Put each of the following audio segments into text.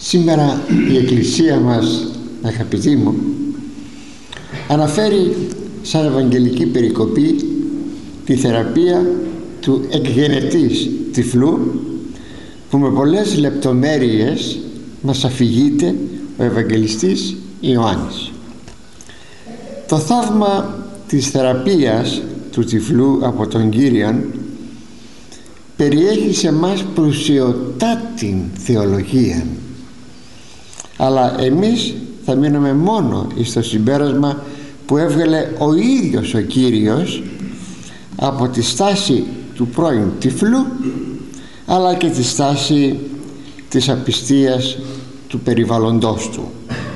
Σήμερα η Εκκλησία μας, αγαπητοί μου, αναφέρει σαν Ευαγγελική περικοπή τη θεραπεία του εκγενετής τυφλού, που με πολλές λεπτομέρειες μας αφηγείται ο Ευαγγελιστής Ιωάννης. Το θαύμα της θεραπείας του τυφλού από τον Κύριον περιέχει σε μας πλουσιωτάτην θεολογία, αλλά εμείς θα μείνουμε μόνο στο συμπέρασμα που έβγαλε ο ίδιος ο Κύριος από τη στάση του πρώην τυφλού, αλλά και τη στάση της απιστίας του περιβαλλοντός του.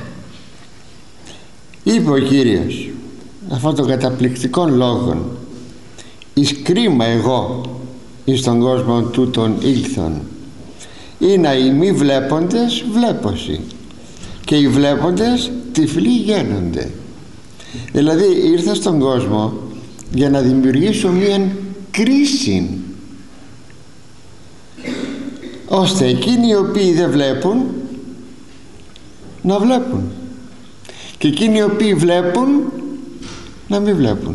Είπε ο Κύριος αυτόν τον καταπληκτικό λόγον: «Εις κρίμα εγώ εις τον κόσμο τούτον ήλθον, ή να οι μη βλέποντες βλέπωσι, και οι βλέποντες τυφλοί γένονται». Δηλαδή ήρθα στον κόσμο για να δημιουργήσω μία κρίση, ώστε εκείνοι οι οποίοι δεν βλέπουν να βλέπουν και εκείνοι οι οποίοι βλέπουν να μην βλέπουν.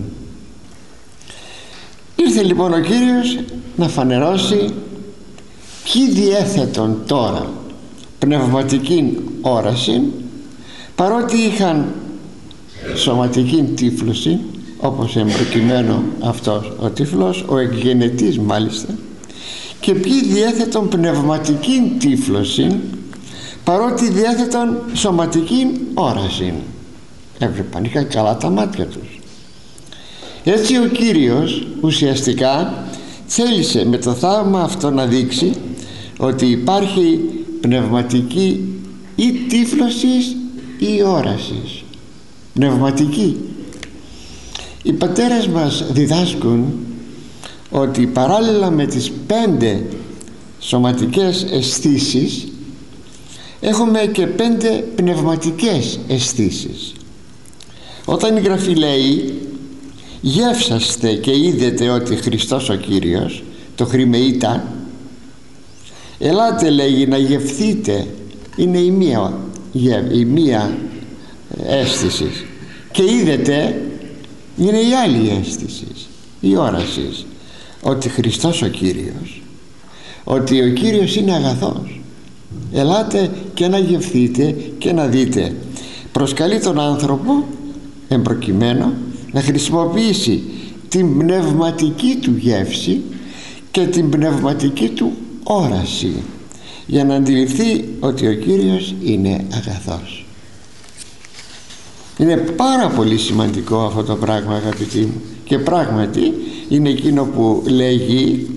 Ήρθε λοιπόν ο Κύριος να φανερώσει ποιοι διέθετον τώρα πνευματική όραση, παρότι είχαν σωματική τύφλωση, όπως εμπροκειμένου αυτός ο τύφλος, ο εκγενετής μάλιστα, και ποιοι διέθετον πνευματική τύφλωση, παρότι διέθετον σωματική όραση. Έβλεπαν, είχαν καλά τα μάτια τους. Έτσι ο Κύριος ουσιαστικά θέλησε με το θαύμα αυτό να δείξει ότι υπάρχει πνευματική ή τύφλωσης ή όρασης. Πνευματική. Οι πατέρες μας διδάσκουν ότι παράλληλα με τις 5 σωματικές αισθήσεις έχουμε και 5 πνευματικές αισθήσεις. Όταν η Γραφή λέει «Γεύσαστε και είδετε ότι Χριστός ο Κύριος», το χρημεΐτα, ελάτε, λέγει, να γευθείτε, είναι η μία αίσθηση, και είδετε είναι η άλλη αίσθηση, η όραση, ότι Χριστός ο Κύριος, ότι ο Κύριος είναι αγαθός. Ελάτε και να γευθείτε και να δείτε. Προσκαλεί τον άνθρωπο εμπροκειμένο να χρησιμοποιήσει την πνευματική του γεύση και την πνευματική του όραση για να αντιληφθεί ότι ο Κύριος είναι αγαθός. Είναι πάρα πολύ σημαντικό αυτό το πράγμα, αγαπητοί μου, και πράγματι είναι εκείνο που λέγει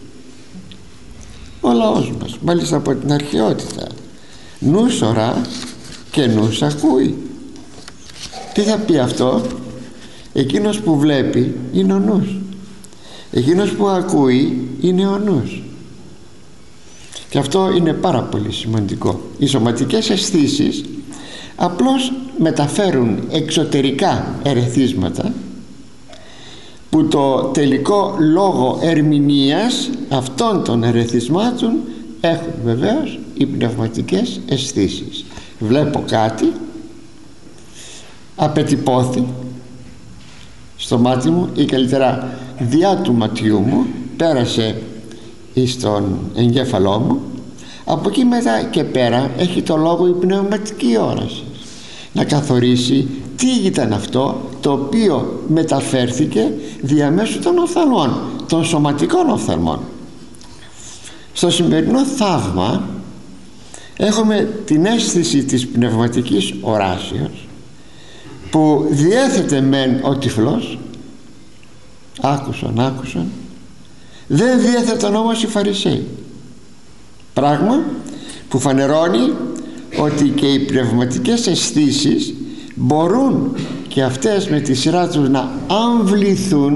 ο λαός μας, μάλιστα από την αρχαιότητα: νους ορά και νους ακούει. Τι θα πει αυτό? Εκείνος που βλέπει είναι ο νους, εκείνος που ακούει είναι ο νους, και αυτό είναι πάρα πολύ σημαντικό. Οι σωματικές αισθήσεις απλώς μεταφέρουν εξωτερικά ερεθίσματα, που το τελικό λόγο ερμηνείας αυτών των ερεθισμάτων έχουν βεβαίως οι πνευματικές αισθήσεις. Βλέπω κάτι, απετυπώθη στο μάτι μου, ή καλύτερα διά του ματιού μου πέρασε στον εγκέφαλό μου. Από εκεί μετά και πέρα έχει το λόγο η πνευματική όραση να καθορίσει τι ήταν αυτό το οποίο μεταφέρθηκε διαμέσου των οφθαλμών, των σωματικών οφθαλμών. Στο σημερινό θαύμα έχουμε την αίσθηση της πνευματικής οράσεως, που διέθετε μεν ο τυφλός, άκουσον, δεν διέθετον όμως οι Φαρισαίοι, πράγμα που φανερώνει ότι και οι πνευματικές αισθήσεις μπορούν και αυτές με τη σειρά τους να αμβληθούν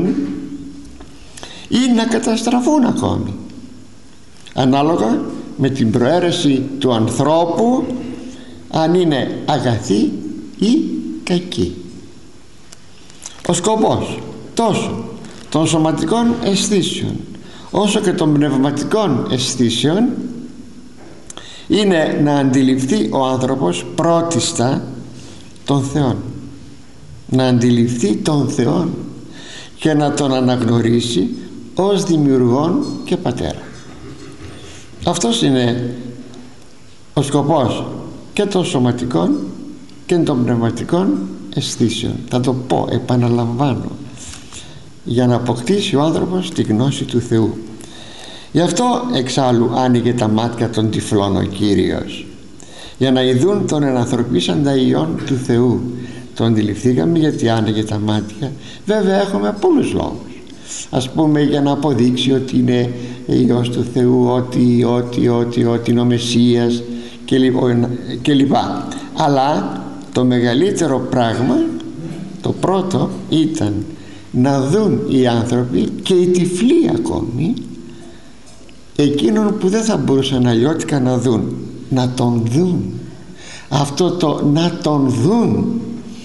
ή να καταστραφούν ακόμη, ανάλογα με την προαίρεση του ανθρώπου, αν είναι αγαθή ή κακή. Ο σκοπός τόσο των σωματικών αισθήσεων όσο και των πνευματικών αισθήσεων είναι να αντιληφθεί ο άνθρωπος πρώτιστα τον Θεό, να αντιληφθεί τον Θεό και να τον αναγνωρίσει ως δημιουργόν και πατέρα. Αυτός είναι ο σκοπός και των σωματικών και των πνευματικών αισθήσεων. Θα το πω, επαναλαμβάνω, για να αποκτήσει ο άνθρωπος τη γνώση του Θεού. Γι' αυτό εξάλλου άνοιγε τα μάτια των τυφλών ο Κύριος, για να ειδούν τον ενανθρωπίσαντα Υιόν του Θεού. Το αντιληφθήκαμε γιατί άνοιγε τα μάτια. Βέβαια έχουμε πολλούς λόγους, ας πούμε, για να αποδείξει ότι είναι Υιός του Θεού, ότι είναι ο Μεσσίας και λοιπά. Αλλά το μεγαλύτερο πράγμα, το πρώτο, ήταν να δουν οι άνθρωποι και οι τυφλοί ακόμη εκείνον που δεν θα μπορούσαν αλλιώτικα να δουν, να τον δουν. Αυτό το να τον δουν,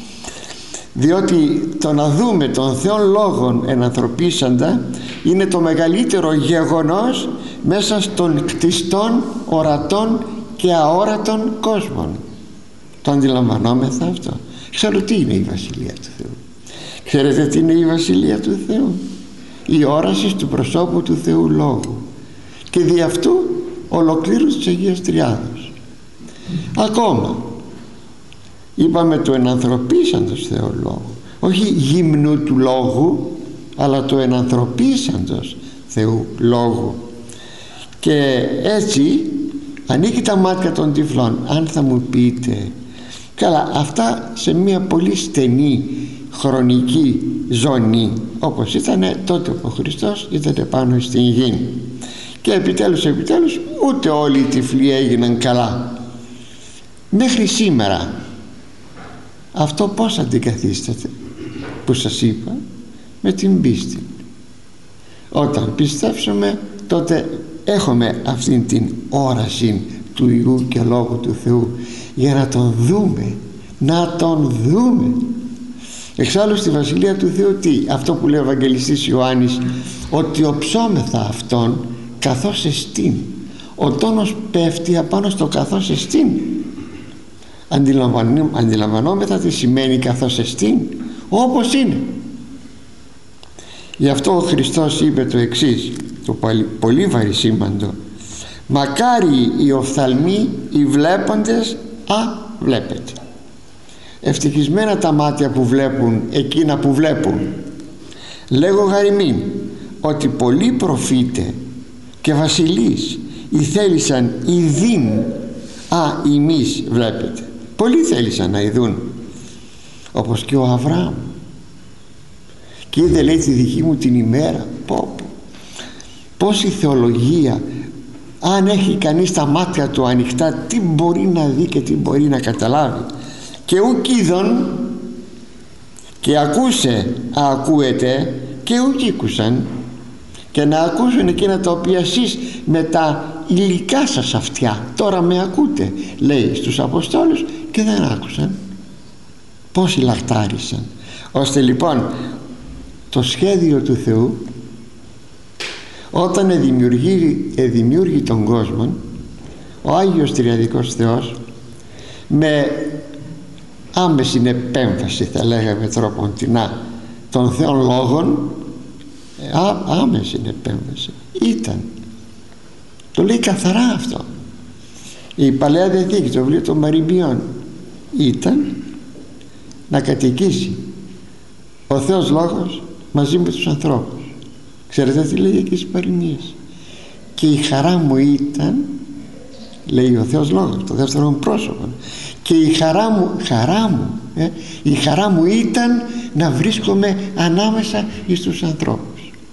διότι το να δούμε τον Θεόν Λόγον ενανθρωπίσαντα είναι το μεγαλύτερο γεγονός μέσα στον κτιστών, ορατών και αόρατων κόσμων. Το αντιλαμβανόμεθα αυτό? Ξέρω τι είναι η Βασιλεία του Θεού. Ξέρετε τι είναι η Βασιλεία του Θεού? Η όραση του προσώπου του Θεού Λόγου και δι' αυτού ολοκλήρου της Αγίας Τριάδος. Ακόμα είπαμε του ενανθρωπίσαντος Θεού Λόγου, όχι γυμνού του Λόγου, αλλά του ενανθρωπίσαντος Θεού Λόγου. Και έτσι ανοίγει τα μάτια των τυφλών. Αν θα μου πείτε, καλά, αυτά σε μια πολύ στενή χρονική ζώνη, όπως ήταν τότε που ο Χριστός ήταν πάνω στην γη, και επιτέλους ούτε όλοι οι τυφλοί έγιναν καλά μέχρι σήμερα. Αυτό πώς αντικαθίσταται που σας είπα? Με την πίστη. Όταν πιστέψουμε, τότε έχουμε αυτήν την όραση του Υιού και Λόγου του Θεού, για να τον δούμε, να τον δούμε. Εξάλλου στη Βασιλεία του Θεού τι? Αυτό που λέει ο Ευαγγελιστής Ιωάννης, ότι οψόμεθα αυτόν καθώς εστίν. Ο τόνος πέφτει απάνω στο καθώς εστίν. Αντιλαμβανόμεθα τι σημαίνει καθώς εστίν? Όπως είναι. Γι' αυτό ο Χριστός είπε το εξής, το πολύ βαρισίμαντο: μακάρι οι οφθαλμοί, οι βλέποντες, βλέπετε. Ευτυχισμένα τα μάτια που βλέπουν εκείνα που βλέπουν. Λέγω γαριμήν ότι πολλοί προφήτε και βασιλείς ηθέλησαν ειδήν εμείς βλέπετε. Πολλοί θέλησαν να ειδούν, όπως και ο Αβραάμ, και είδε, λέει, τη δική μου την ημέρα. Πόση θεολογία! Αν έχει κανείς τα μάτια του ανοιχτά, τι μπορεί να δει και τι μπορεί να καταλάβει. Και ουκ είδον και ακούσε, ακούετε, και ουκ ήκουσαν. Και να ακούσουν εκείνα τα οποία εσείς με τα υλικά σας αυτιά τώρα με ακούτε, λέει στους Αποστόλους, και δεν άκουσαν. Πόσοι λαχτάρισαν! Ώστε λοιπόν το σχέδιο του Θεού, όταν εδημιούργει τον κόσμο, ο Άγιος Τριαδικός Θεός, με άμεση επέμβαση, θα λέγαμε τροποντινά, των Θεών Λόγων, άμεση επέμβαση ήταν, το λέει καθαρά αυτό η Παλαιά Διαθήκη, το βιβλίο των Μαριμπιών, ήταν να κατοικήσει ο Θεός Λόγος μαζί με τους ανθρώπους. Ξέρετε τι λέει εκεί στις παροιμίες? Και η χαρά μου ήταν, λέει ο Θεός Λόγος, το δεύτερο πρόσωπο, και η χαρά μου ήταν να βρίσκομαι ανάμεσα στους ανθρώπους.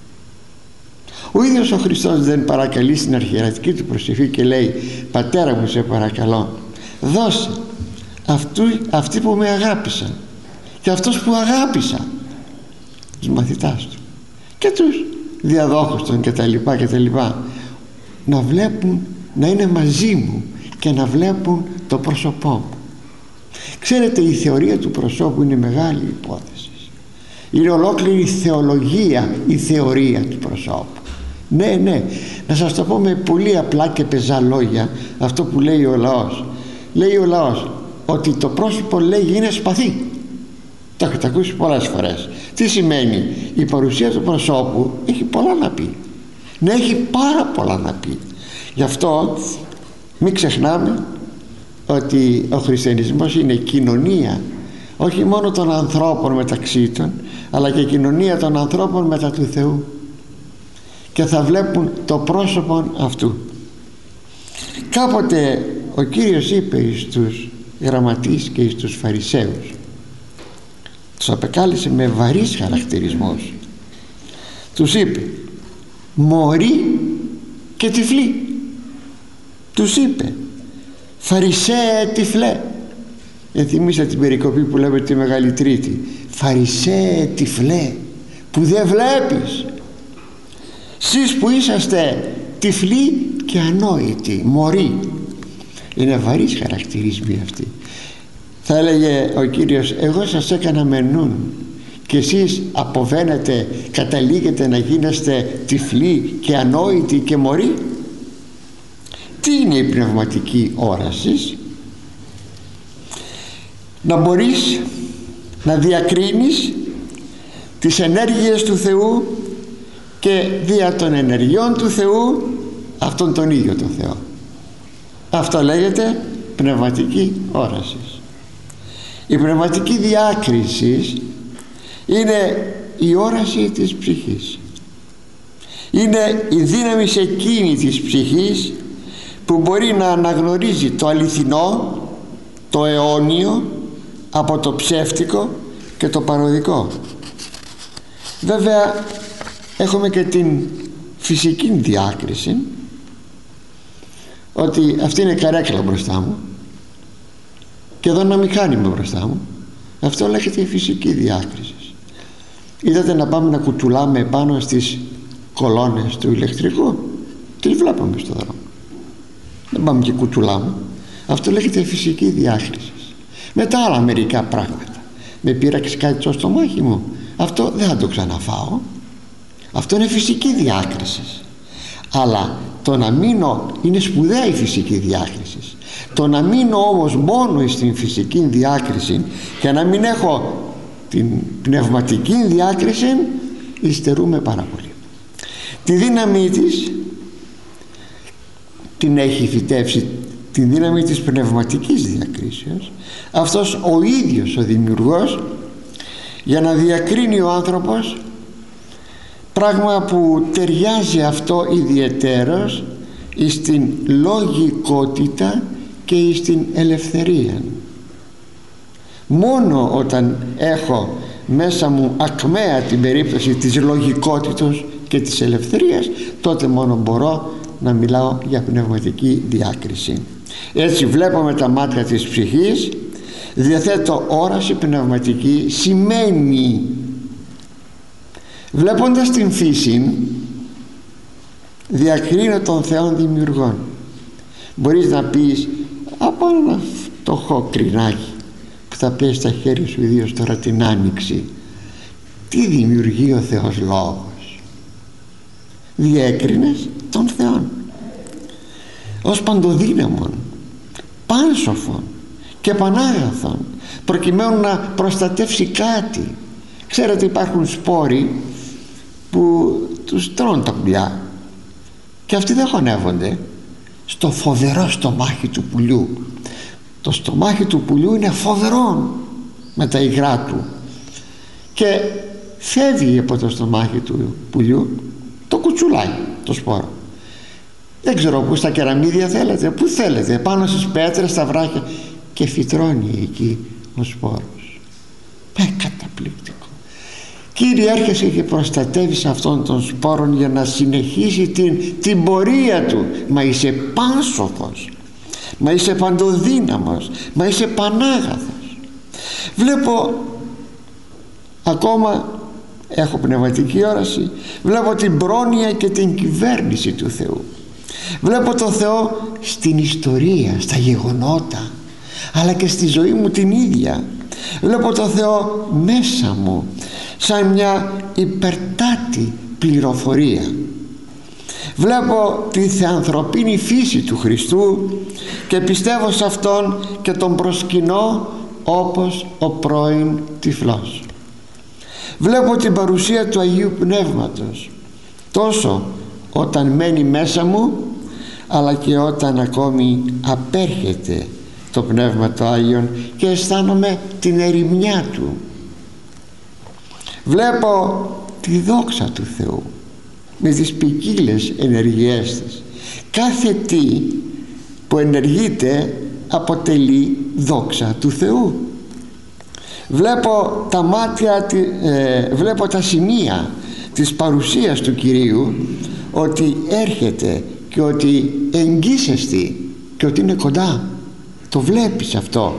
Ο ίδιος ο Χριστός δεν παρακαλεί στην αρχιερατική του προσευχή και λέει: Πατέρα μου, σε παρακαλώ, δώσε αυτοί που με αγάπησαν και αυτός που αγάπησα, τους μαθητάς του και τους διαδόχους των κτλ, να βλέπουν, να είναι μαζί μου και να βλέπουν το πρόσωπό μου. Ξέρετε, η θεωρία του προσώπου είναι μεγάλη υπόθεση. Είναι ολόκληρη θεολογία η θεωρία του προσώπου. Ναι, να σας το πω με πολύ απλά και πεζά λόγια αυτό που λέει ο λαός. Λέει ο λαός ότι το πρόσωπο, λέει, είναι σπαθί. Το έχετε ακούσει πολλές φορές. Τι σημαίνει? Η παρουσία του προσώπου έχει πολλά να πει. Ναι, έχει πάρα πολλά να πει. Γι' αυτό μην ξεχνάμε ότι ο χριστιανισμός είναι κοινωνία, όχι μόνο των ανθρώπων μεταξύ των, αλλά και κοινωνία των ανθρώπων μετά του Θεού, και θα βλέπουν το πρόσωπο αυτού. Κάποτε ο Κύριος είπε στους γραμματείς και στους Φαρισαίους, τους απεκάλεσε με βαρύς χαρακτηρισμούς. Τους είπε μωροί και τυφλοί. Τους είπε Φαρισαίε τυφλέ. Θυμίσα την περικοπή που λέμε τη Μεγάλη Τρίτη. Φαρισαίε τυφλέ, που δεν βλέπεις. Σεις που είσαστε τυφλοί και ανόητοι, μωροί. Είναι βαρύς χαρακτηρισμοί αυτοί. Θα έλεγε ο Κύριος, εγώ σας έκανα με νουν και εσείς αποβαίνετε, καταλήγετε να γίνεστε τυφλοί και ανόητοι και μωροί. Τι είναι η πνευματική όραση? Να μπορείς να διακρίνεις τις ενέργειες του Θεού και δια των ενεργειών του Θεού αυτόν τον ίδιο τον Θεό. Αυτό λέγεται πνευματική όραση. Η πνευματική διάκριση είναι η όραση της ψυχής. Είναι η δύναμη εκείνη της ψυχής που μπορεί να αναγνωρίζει το αληθινό, το αιώνιο από το ψεύτικο και το παροδικό. Βέβαια έχουμε και την φυσική διάκριση, ότι αυτή είναι καρέκλα μπροστά μου και εδώ ένα μηχάνημα μπροστά μου. Αυτό λέγεται η φυσική διάκριση. Είδατε να πάμε να κουτουλάμε πάνω στις κολόνες του ηλεκτρικού? Τι βλέπουμε στον δρόμο? Δεν πάμε και κουτουλάμε. Αυτό λέγεται φυσική διάκριση. Μετά άλλα μερικά πράγματα. Με πήραξε κάτι στο στομάχι μου, αυτό δεν θα το ξαναφάω. Αυτό είναι φυσική διάκριση. Αλλά το να μείνω, είναι σπουδαία η φυσική διάκριση. Το να μείνω όμως μόνο στην φυσική διάκριση και να μην έχω την πνευματική διάκριση, υστερούμε πάρα πολύ. Τη δύναμη της την έχει φυτεύσει, τη δύναμη της πνευματικής διακρίσεως, αυτός ο ίδιος ο δημιουργός, για να διακρίνει ο άνθρωπος, πράγμα που ταιριάζει αυτό ιδιαιτέρως στην λογικότητα και στην ελευθερία. Μόνο όταν έχω μέσα μου ακμαία την περίπτωση της λογικότητας και της ελευθερίας, τότε μόνο μπορώ να μιλάω για πνευματική διάκριση. Έτσι βλέπω με τα μάτια της ψυχής, διαθέτω όραση πνευματική, σημαίνει βλέποντας την φύση διακρίνω τον Θεό δημιουργών. Μπορείς να πεις από ένα φτωχό κρινάκι που θα πέσει στα χέρια σου, ιδίως τώρα την Άνοιξη, τι δημιουργεί ο Θεός Λόγος? Διέκρινες τον Θεόν ως παντοδύναμον, πάνσοφον και πανάγαθον, προκειμένου να προστατεύσει κάτι. Ξέρετε, υπάρχουν σπόροι που τους τρώνε τα πουλιά και αυτοί δεν χωνεύονται στο φοβερό στομάχι του πουλιού. Το στομάχι του πουλιού είναι φοβερό με τα υγρά του και φεύγει από το στομάχι του πουλιού, το κουτσουλάει το σπόρο. Δεν ξέρω πού, στα κεραμίδια θέλετε, πού θέλετε, πάνω στις πέτρες, στα βράχια, και φυτρώνει εκεί ο σπόρος. Καταπληκτικό. Κύριε, έρχεσαι και προστατεύεις αυτόν τον σπόρον για να συνεχίσει την πορεία του. Μα είσαι πάνσοφος, μα είσαι παντοδύναμος, μα είσαι πανάγαθος. Βλέπω ακόμα, έχω πνευματική όραση, βλέπω την πρόνοια και την κυβέρνηση του Θεού. Βλέπω τον Θεό στην ιστορία, στα γεγονότα, αλλά και στη ζωή μου την ίδια. Βλέπω τον Θεό μέσα μου σαν μια υπερτάτη πληροφορία. Βλέπω τη θεανθρωπίνη φύση του Χριστού και πιστεύω σε Αυτόν και τον προσκυνώ όπως ο πρώην τυφλός. Βλέπω την παρουσία του Αγίου Πνεύματος τόσο όταν μένει μέσα μου, αλλά και όταν ακόμη απέρχεται το Πνεύμα το Άγιον και αισθάνομαι την ερημιά Του. Βλέπω τη δόξα του Θεού με τις ποικίλες ενεργειές της. Κάθε τι που ενεργείται αποτελεί δόξα του Θεού. Βλέπω τα μάτια, βλέπω τα σημεία της παρουσίας του Κυρίου, ότι έρχεται και ότι εγγύσεσαι και ότι είναι κοντά. Το βλέπεις αυτό.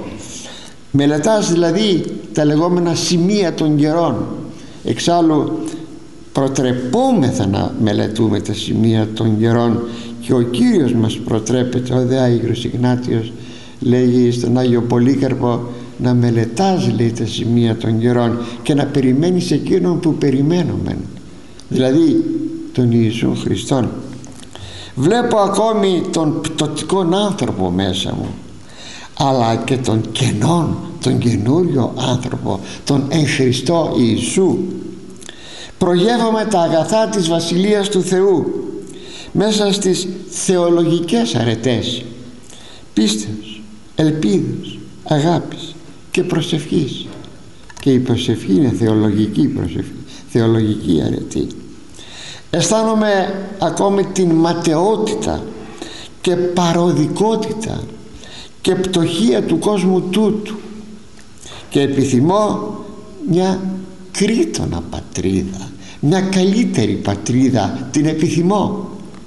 Μελετάς δηλαδή τα λεγόμενα σημεία των καιρών. Εξάλλου προτρεπόμεθα να μελετούμε τα σημεία των καιρών και ο Κύριος μας προτρέπεται. Ο δε Άγιος Ιγνάτιος λέγει στον Άγιο Πολύκαρπο να μελετάς, λέει, τα σημεία των καιρών και να περιμένεις εκείνον που περιμένουμε, δηλαδή τον Ιησού Χριστόν. Βλέπω ακόμη τον πτωτικό άνθρωπο μέσα μου, αλλά και τον καινόν, τον καινούριο άνθρωπο, τον εν Χριστώ Ιησού. Προγεύομαι τα αγαθά της Βασιλείας του Θεού μέσα στις θεολογικές αρετές πίστεως, ελπίδος, αγάπης και προσευχής. Και η προσευχή είναι θεολογική προσευχή, θεολογική αρετή. Αισθάνομαι ακόμη την ματαιότητα και παροδικότητα και πτωχία του κόσμου τούτου και επιθυμώ μια κρήτονα πατρίδα, μια καλύτερη πατρίδα, την επιθυμώ.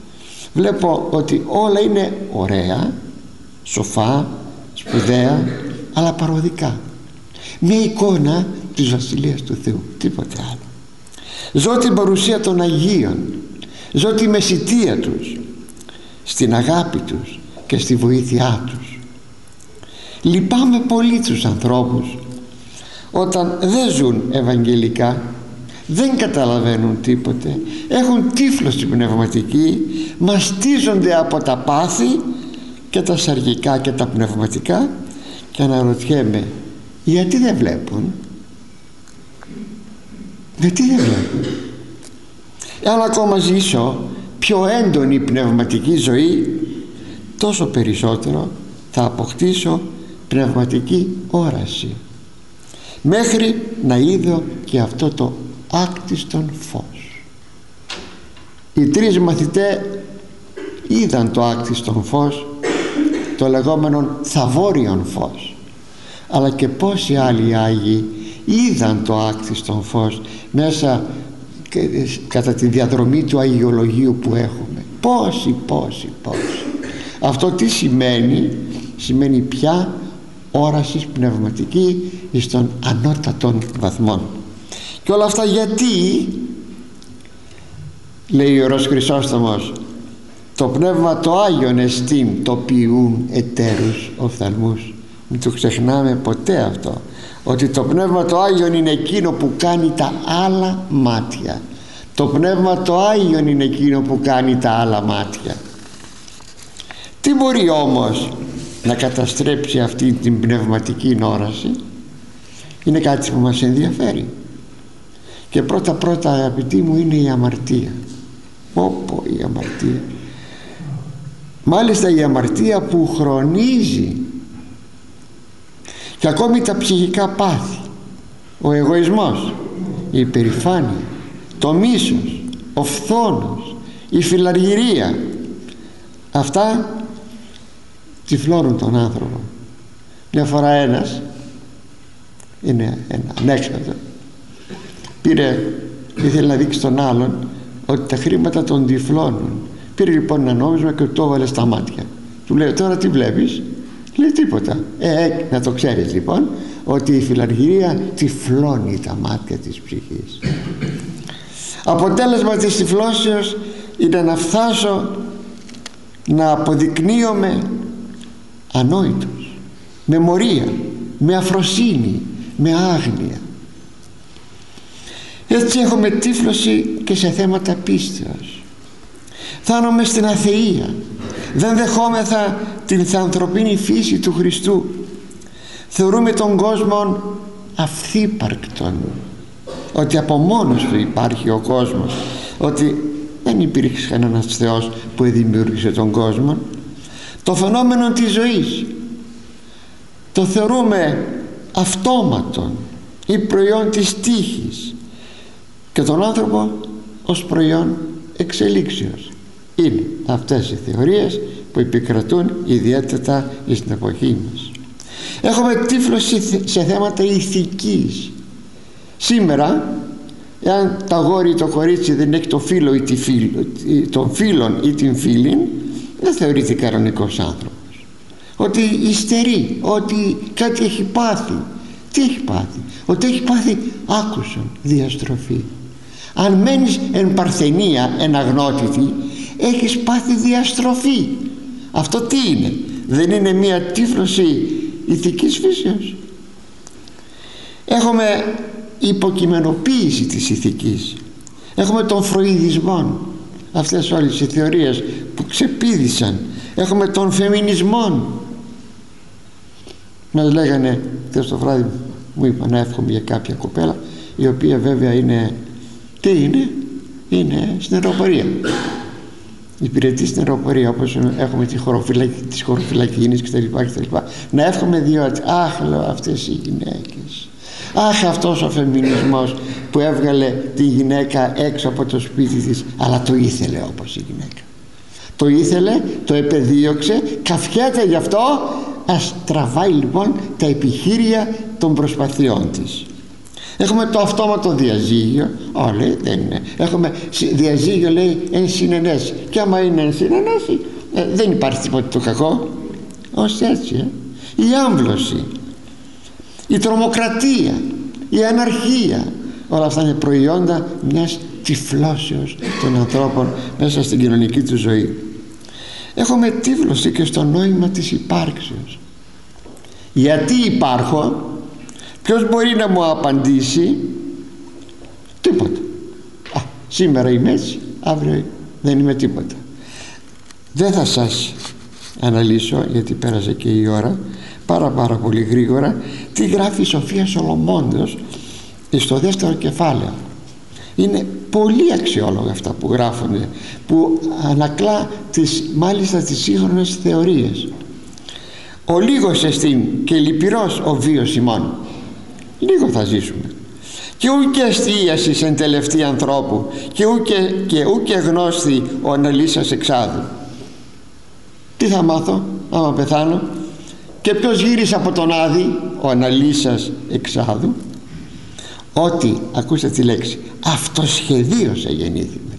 Βλέπω ότι όλα είναι ωραία, σοφά, σπουδαία, αλλά παροδικά. Μια εικόνα της Βασιλείας του Θεού, τίποτε άλλο. Ζω την παρουσία των Αγίων, ζω τη μεσιτεία τους, στην αγάπη τους και στη βοήθειά τους. Λυπάμαι πολύ τους ανθρώπους όταν δεν ζουν ευαγγελικά, δεν καταλαβαίνουν τίποτε, έχουν τύφλωση πνευματική, μαστίζονται από τα πάθη και τα σαργικά και τα πνευματικά και αναρωτιέμαι, γιατί δεν βλέπουν, γιατί δεν βλέπουν. Αν ακόμα ζήσω πιο έντονη πνευματική ζωή, τόσο περισσότερο θα αποκτήσω πνευματική όραση, μέχρι να είδω και αυτό το άκτιστον φως. Οι τρεις μαθητές είδαν το άκτιστον φως, το λεγόμενο θαβόριον φως, αλλά και πόσοι άλλοι Άγιοι είδαν το άκτιστον φως μέσα κατά τη διαδρομή του αγιολογίου που έχουμε. Πόσοι. Αυτό τι σημαίνει? Σημαίνει πια όραση πνευματική εις των ανώτατων βαθμών. Και όλα αυτά γιατί, λέει ο Ιερός Χρυσόστομος, το Πνεύμα το Άγιον εστίν το ποιούν εταίρους οφθαλμούς. Μην το ξεχνάμε ποτέ αυτό, ότι το Πνεύμα το Άγιον είναι εκείνο που κάνει τα άλλα μάτια. Το Πνεύμα το Άγιον είναι εκείνο που κάνει τα άλλα μάτια. Τι μπορεί όμως να καταστρέψει αυτή την πνευματική όραση? Είναι κάτι που μας ενδιαφέρει, και πρώτα αγαπητοί μου είναι η αμαρτία. Η αμαρτία, μάλιστα η αμαρτία που χρονίζει, και ακόμη τα ψυχικά πάθη, ο εγωισμός, η υπερηφάνεια, το μίσος, ο φθόνος, η φιλαργυρία, αυτά τυφλώνουν τον άνθρωπο. Μια φορά ένας, είναι ένα ανέξοδο, ήθελε να δείξει τον άλλον ότι τα χρήματα τον τυφλώνουν. Πήρε λοιπόν ένα νόμισμα και το έβαλε στα μάτια. Του λέει, τώρα τι βλέπεις? Λέει, τίποτα. Να το ξέρεις λοιπόν ότι η φιλαργυρία τυφλώνει τα μάτια της ψυχής. Αποτέλεσμα της τυφλώσεως είναι να φτάσω να αποδεικνύομαι ανόητος, με μορία, με αφροσύνη, με άγνοια. Έτσι έχουμε τύφλωση και σε θέματα πίστεως. Φτάνουμε στην αθεία. Δεν δεχόμεθα την θεανθρωπίνη φύση του Χριστού. Θεωρούμε τον κόσμο αυθύπαρκτον, ότι από μόνος του υπάρχει ο κόσμος, ότι δεν υπήρξε κανένας Θεός που δημιούργησε τον κόσμο. Το φαινόμενο της ζωής το θεωρούμε αυτόματον ή προϊόν της τύχης και τον άνθρωπο ως προϊόν εξελίξεως. Είναι αυτές οι θεωρίες που επικρατούν ιδιαίτερα στην εποχή μας. Έχουμε τύφλωση σε θέματα ηθικής. Σήμερα, εάν το αγόρι ή το κορίτσι δεν έχει το φίλο ή τον φίλον ή την φίλην, δεν θεωρείται κανονικός άνθρωπος. Ότι υστερεί, ότι κάτι έχει πάθει. Τι έχει πάθει? Ότι έχει πάθει άκουσον διαστροφή. Αν μένεις εν παρθενία, εν αγνότητη, έχεις πάθει διαστροφή. Αυτό τι είναι? Δεν είναι μια τύφλωση ηθικής φύσεως? Έχουμε υποκειμενοποίηση της ηθικής. Έχουμε τον φροηδισμό, αυτές όλες οι θεωρίες που ξεπήδησαν. Έχουμε τον φεμινισμό. Μας λέγανε χθες το βράδυ, μου είπαν να εύχομαι για κάποια κοπέλα, η οποία βέβαια είναι, τι είναι στην αεροπορία, υπηρετεί στην αεροπορία, όπως έχουμε τις χωροφυλακίνες κτλ. Να εύχομαι, διότι λέω, αυτές οι γυναίκες, αυτός ο φεμινισμός που έβγαλε τη γυναίκα έξω από το σπίτι της, αλλά το ήθελε όπως η γυναίκα, το ήθελε, το επεδίωξε, καυχέται γι' αυτό. Ας τραβάει λοιπόν τα επιχείρια των προσπαθειών της. Έχουμε το αυτόματο διαζύγιο. Λέει δεν είναι. Έχουμε διαζύγιο, λέει, εν συνενέση. Και άμα είναι εν συνενέση, δεν υπάρχει τίποτα το κακό. Ως έτσι. Η άμβλωση, η τρομοκρατία, η αναρχία, όλα αυτά είναι προϊόντα μιας τυφλώσεως των ανθρώπων μέσα στην κοινωνική του ζωή. Έχουμε τύφλωση και στο νόημα της υπάρξεως. Γιατί υπάρχω? Ποιος μπορεί να μου απαντήσει? Τίποτα. Σήμερα είμαι έτσι, αύριο δεν είμαι τίποτα. Δεν θα σας αναλύσω, γιατί πέρασε και η ώρα, πάρα πολύ γρήγορα, τι γράφει η Σοφία Σολομόντος στο δεύτερο κεφάλαιο. Είναι πολύ αξιόλογα αυτά που γράφονται, που ανακλά μάλιστα τις σύγχρονες θεωρίες. Ο λίγος εστίν και λυπηρός ο βίος ημών. Λίγο θα ζήσουμε. Και ούκε εστίασης εν τελευταία ανθρώπου, και ούκε γνώστη ο αναλύσας εξάδου. Τι θα μάθω άμα πεθάνω? Και ποιος γύρισε από τον Άδη? Ο αναλύσας εξάδου. Ότι, ακούστε τη λέξη, αυτοσχεδίως εγεννήθημε.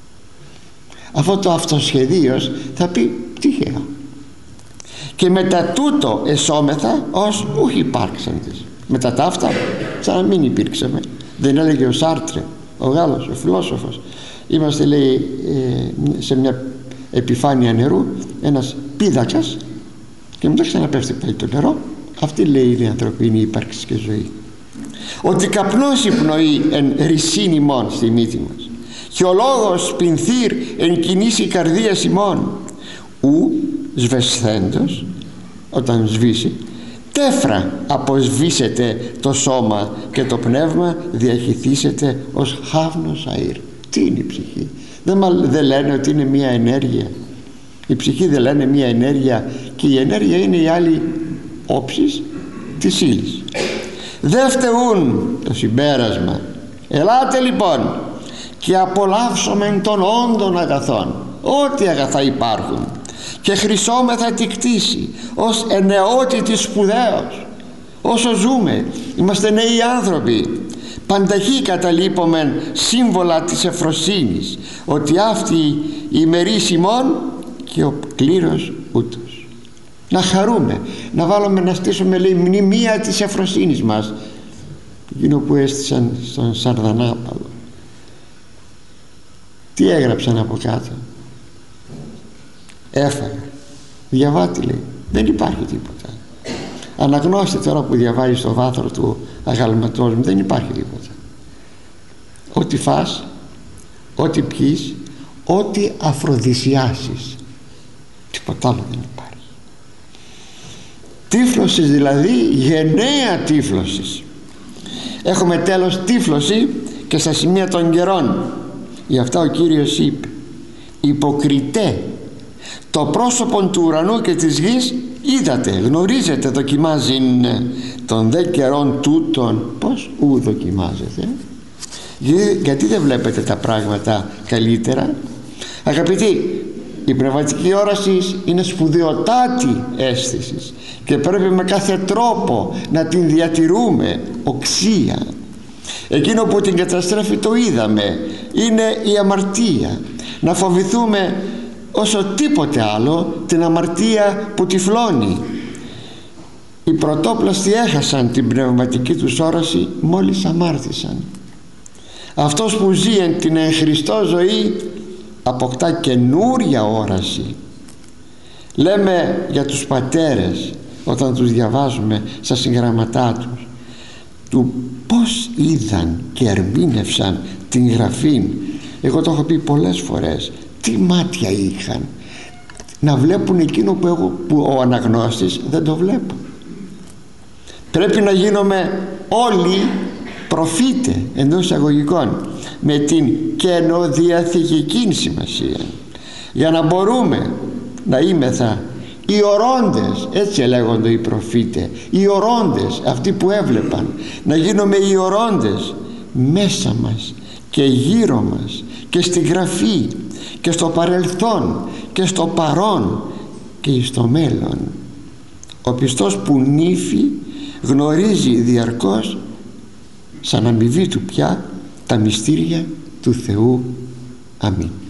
Αυτό το αυτοσχεδίως θα πει τυχαίο. Και μετά τούτο εσώμεθα ως ούχ υπάρξαντες. Μετά τα αυτά σαν να μην υπήρξαμε. Δεν έλεγε ο Σάρτρε, ο Γάλλος, ο φιλόσοφος? Είμαστε, λέει, σε μια επιφάνεια νερού, ένας πίδακας, και μετά ξαναπέφτει πάλι το νερό. Αυτή, λέει, είναι η ανθρωπίνη ύπαρξη και ζωή. Ότι καπνός υπνοεί εν ρησίν ημών στη μύτη μας, και ο λόγος πινθύρ εν κινήσει καρδίας ημών, ου σβεσθέντος, όταν σβήσει, τέφρα αποσβήσετε το σώμα και το πνεύμα διαχυθήσετε ως χάβνος αήρ. Τι είναι η ψυχή? Δεν λένε ότι είναι μια ενέργεια? Η ψυχή δεν λένε μια ενέργεια? Και η ενέργεια είναι η άλλη όψης της ύλης. Δε φταιούν, το συμπέρασμα. Ελάτε λοιπόν και απολαύσομεν των όντων αγαθών, ό,τι αγαθά υπάρχουν, και χρυσόμεθα τη κτήση ως ενεότητη σπουδαίος. Όσο ζούμε, είμαστε νέοι άνθρωποι, πανταχή καταλείπομεν σύμβολα της ευφροσύνης, ότι αυτή η μερίς ημών και ο κλήρος ούτως. Να χαρούμε, να βάλουμε, να στήσουμε, λέει, μνημεία της ευφροσύνης μας, εκείνο που έστησαν στον Σαρδανάπαλο. Τι έγραψαν από κάτω? Έφαγα. Διαβάτε, λέει, δεν υπάρχει τίποτα. Αναγνώστε τώρα που διαβάζει στο βάθρο του αγαλματός μου, δεν υπάρχει τίποτα. Ό,τι φας, ό,τι πιείς, ό,τι αφροδισιάσεις, τίποτα άλλο δεν υπάρχει. Τύφλωσης δηλαδή, γενναία τύφλωσης. Έχουμε τέλος τύφλωση και στα σημεία των καιρών. Γι' αυτά ο Κύριος είπε: υποκριτέ, το πρόσωπον του ουρανού και της γης είδατε, γνωρίζετε, δοκιμάζει των δε καιρών τούτων. Πως ου δοκιμάζεται? Γιατί δεν βλέπετε τα πράγματα καλύτερα? Αγαπητοί, η πνευματική όραση είναι σπουδαιοτάτη αίσθηση και πρέπει με κάθε τρόπο να την διατηρούμε οξία. Εκείνο που την καταστρέφει, το είδαμε, είναι η αμαρτία. Να φοβηθούμε όσο τίποτε άλλο την αμαρτία που τυφλώνει. Οι πρωτόπλαστοι έχασαν την πνευματική τους όραση μόλις αμάρτησαν. Αυτός που ζει εν την εν Χριστώ ζωή αποκτά καινούρια όραση. Λέμε για τους πατέρες, όταν τους διαβάζουμε στα συγγραμματά τους, του πώς είδαν και ερμήνευσαν την Γραφήν. Εγώ το έχω πει πολλές φορές, τι μάτια είχαν να βλέπουν εκείνο που ο αναγνώστης δεν το βλέπει. Πρέπει να γίνουμε όλοι προφήτε εντός εισαγωγικών με την καινοδιαθηκική σημασία, για να μπορούμε να είμεθα οι ορώντες, έτσι λέγονται οι προφήτε, οι ορώντες, αυτοί που έβλεπαν, να γίνουμε οι ορώντες μέσα μας και γύρω μας και στη Γραφή και στο παρελθόν και στο παρόν και στο μέλλον. Ο πιστός που νύφει γνωρίζει διαρκώς σαν αμοιβή του πια τα μυστήρια του Θεού. Αμήν.